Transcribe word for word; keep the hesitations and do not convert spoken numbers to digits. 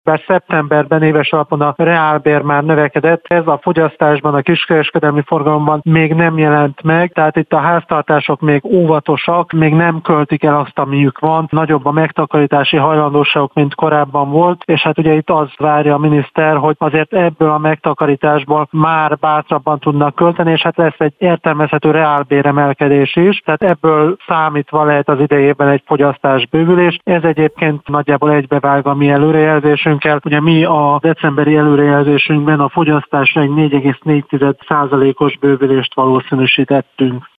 Bár szeptemberben éves alapon a reálbér már növekedett, ez a fogyasztásban, a kiskereskedelmi forgalomban még nem jelent meg, tehát itt a háztartások még óvatosak, még nem költik el azt, amiük van, nagyobb a megtakarítási hajlandóságok, mint korábban volt, és hát ugye itt az várja a miniszter, hogy azért ebből a megtakarításból már bátrabban tudnak költeni, és hát lesz egy értelmezhető reálbéremelkedés is, tehát ebből számítva lehet az idejében egy fogyasztás bővülés. Ez egyébként nagyjából egybevág a mi előrejelzésünkkel. Ugye mi a decemberi előrejelzésünkben a fogyasztásra egy négy egész négy százalékos bővülést valószínűsítettünk.